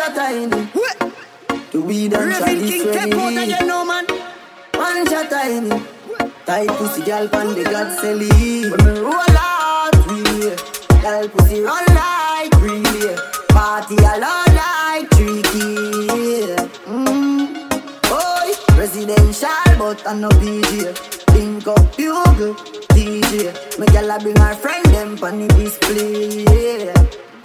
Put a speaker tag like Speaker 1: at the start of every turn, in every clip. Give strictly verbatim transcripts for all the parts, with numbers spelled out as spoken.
Speaker 1: shot in it. To be done try this ready. One shot in it. Tight pussy girl pan the God celly. When me roll out, we girl pussy run like relay. Party alone like tricky. Mm. Boy, residential but I no P J. Think up bugle, D J. Me girl a bring her friend them pan the display.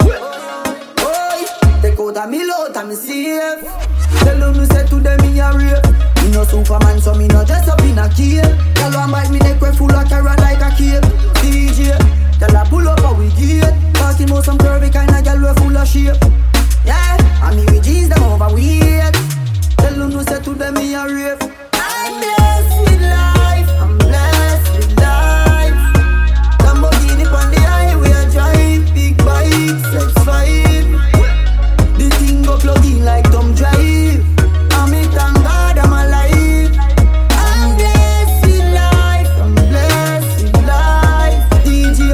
Speaker 1: Boy, take out a me load and me safe. Tell them me say to them me a rape. Me no Superman so me no dress up in a cape. Girl one bite me neck we full of carrot like a cape. D J, girl a pull up a we gate. Talking about some curvy kind of girl we full of shape. Yeah, and me with jeans them overweight. Tell them no say to them me a rape. I'm blessed with life, I'm blessed with life. Lamborghini on the highway I drive, big bike, sex five. The thing go plug in like Tom Drive. And me thank God I'm alive. I'm blessed with life, I'm blessed with life. D J,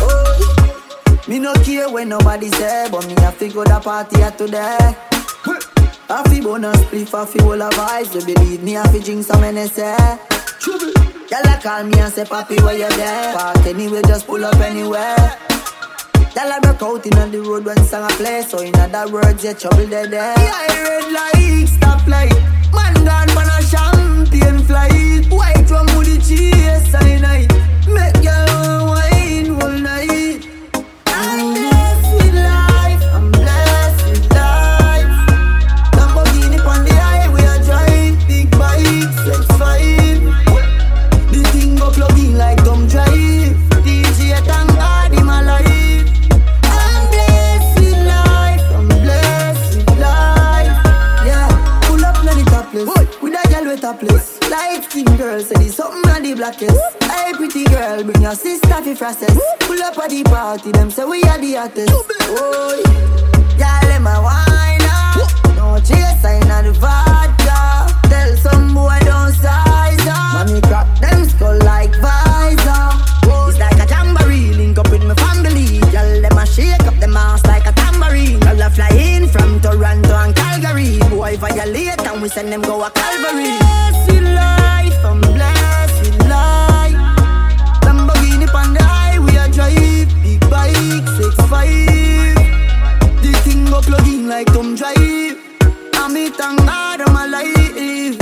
Speaker 1: oh, me no care when nobody say, but me have to go to party at today. I feel bonus, spliff, I feel all of vibes. You believe me, I feel drink some N S A. Y'all call me and say, Papi, where you there? Park anyway, just pull up anywhere. Y'all break out in the road when song a play. So in other words, you trouble there there. Yeah, red light, stop light. Man gone for a champagne flight. White rum with the cheese, I night. Make y'all wine all night. I'm blessed with life, I'm blessed with life. Lamborghini on the highway I drive, big bike, sex five. The thing go plug in like Tom Drive. D J thank God in my life. I'm blessed with life, I'm blessed with life. Yeah, pull up na the topless, with a girl with a place. Light skin girl say there's something on the blackest. Hey pretty girl, bring your sister fi process. Pull up at the party, them say we are the hottest. Oh, yeah, let my wine up. No chase, I inna the vodka. Tell some boy don't size up. Mommy crack them skull like visor. It's like a jamboree, link up with my family. Y'all them a shake up them ass like a tambourine. Y'all a fly in from Toronto and Calgary. Boy violate and we send them go a Calvary. I'm blessed with life, I'm blessed with life. Lamborghini on the highway I drive, big bike, six five. The thing go plug in like Tom Drive. And me thank God I'm alive.